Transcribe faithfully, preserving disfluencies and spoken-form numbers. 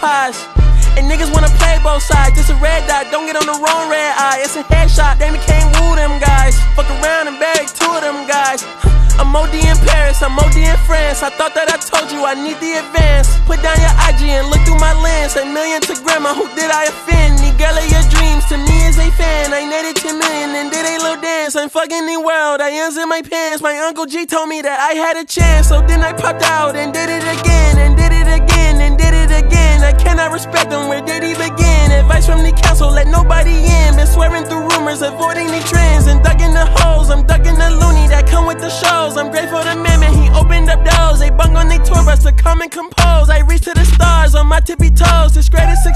pies. And niggas wanna play both sides. This a red dot, don't get on the wrong red eye. It's a headshot, they can't woo them guys. Fuck around and bag two of them guys. I'm O D in Paris, I'm O D in France. I thought that I told you I need the advance. Put down your I G and look through my lens. A million to grandma, who did I offend? The girl of your dreams to me is a fan. I netted ten million and did a little dance. I'm fucking the world, I ends in my pants. My Uncle G told me that I had a chance. So then I popped out and did it again. And did it again, and did it again. I cannot respect them, where did he begin? Advice from the council, let nobody in. Been swearing through rumors, avoiding the trends. And ducking the hoes, I'm ducking the loony that come with the shows. I'm grateful to man, man, he opened up doors. They bung on they tour bus to come and compose. I reach to the stars on my tippy toes. This greatest